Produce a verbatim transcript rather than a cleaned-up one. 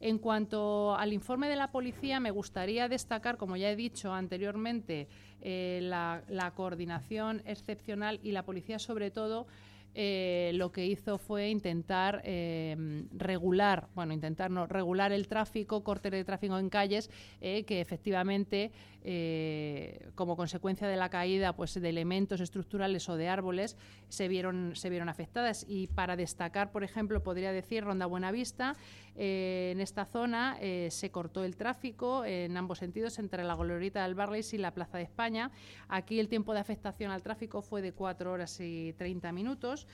En cuanto al informe de la policía, me gustaría destacar, como ya he dicho anteriormente, eh, la, la coordinación excepcional y la policía, sobre todo, Eh, lo que hizo fue intentar eh, regular, bueno, intentar no, regular el tráfico, cortes de tráfico en calles, eh, que efectivamente, eh, como consecuencia de la caída pues, de elementos estructurales o de árboles, se vieron, se vieron afectadas. Y para destacar, por ejemplo, podría decir Ronda Buenavista, eh, en esta zona eh, se cortó el tráfico en ambos sentidos, entre la Glorieta del Barleys y la Plaza de España. Aquí el tiempo de afectación al tráfico fue de cuatro horas y treinta minutos.